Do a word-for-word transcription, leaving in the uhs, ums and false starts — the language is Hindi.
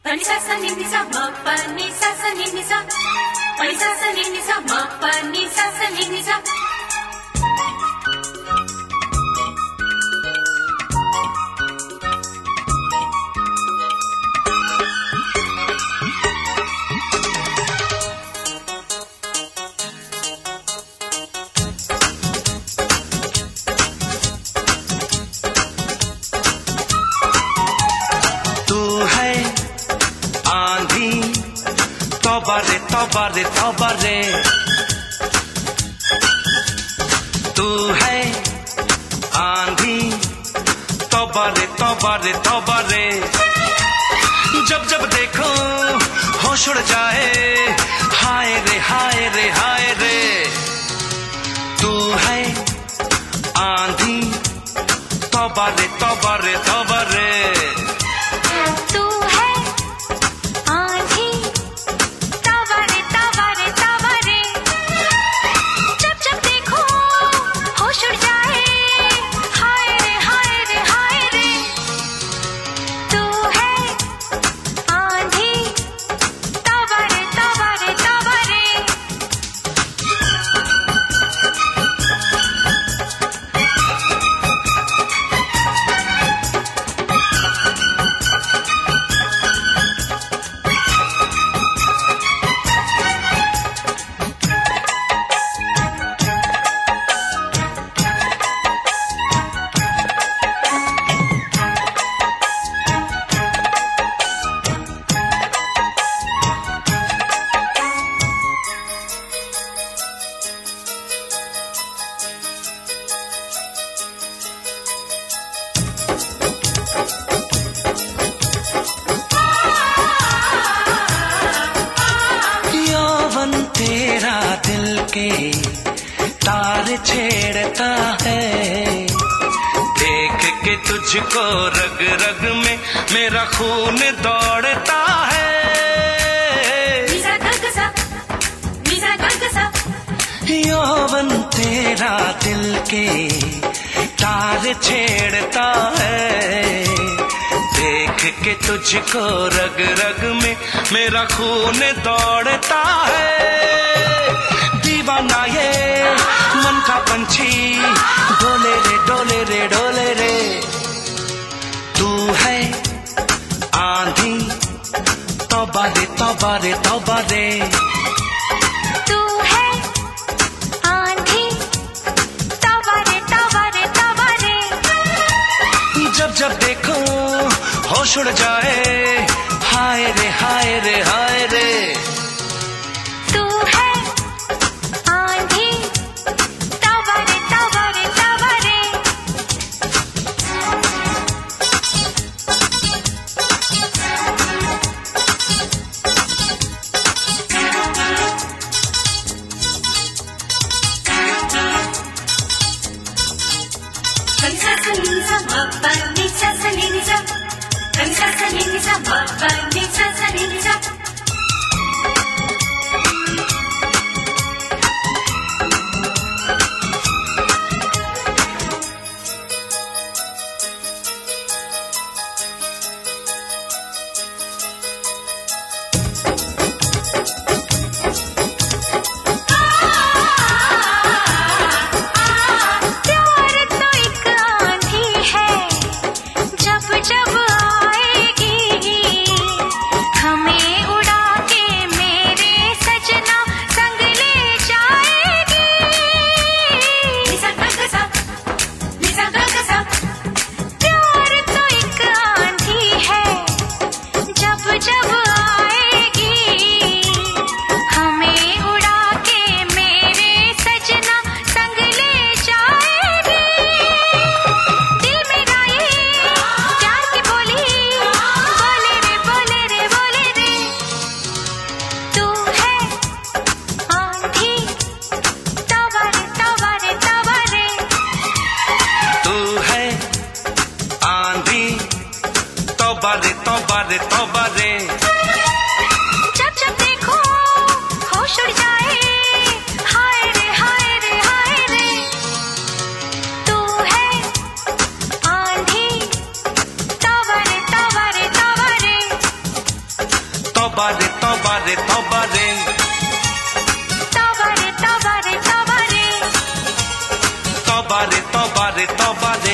Pani sa sa ni ni sa ma pa ni sa sa ni ni sa. Pani sa sa ni ni sa ma pa ni sa sa ni ni sa. तौबा रे तौबा रे तौबा रे तू है आंधी तौबा रे तौबा रे तौबा रे जब जब देखो होश उड़ जाए हाय रे हाय रे हाय रे तू है आंधी तौबा रे तौबा रे तौबा रे तेरा दिल के तार छेड़ता है देख के तुझको रग रग में मेरा खून दौड़ता है यौवन तेरा दिल के तार छेड़ता है देख के तुझको रग रग में मेरा खून दौड़ता है दीवाना ये मन का पंछी डोले रे डोले रे डोले रे तू है आंधी तौबा रे तौबा रे तौबा रे तू है आंधी तौबा रे तौबा रे तौबा रे जब जब देखो होश उड़ जाए हाय रे हाय रे हाय रे तू है आंधी तौबा रे तौबा रे तौबा रे Sa sa ni sa ma pa ni sa sa ni ni sa. Sa sa ni ni sa ma pa ni sa sa ni ni sa. जब आएगी हमें उड़ा के मेरे सजना संग ले जाएगी निसा गगसा निसा गगसा प्यार तो एक आंधी है जब जब आएगी हमें उड़ा के मेरे सजना संग ले जाएगी दिल मेरा ये तौबा रे तौबा रे तौबा रे जब जब देखो होश उड़ जाए हाय रे हाय रे हाय रे तू है आंधी तौबा रे तौबा रे तौबा रे तौबा रे तौबा रे तौबा रे तौबा रे तौबा रे तौबा रे तौबा रे तौबा रे तौबा रे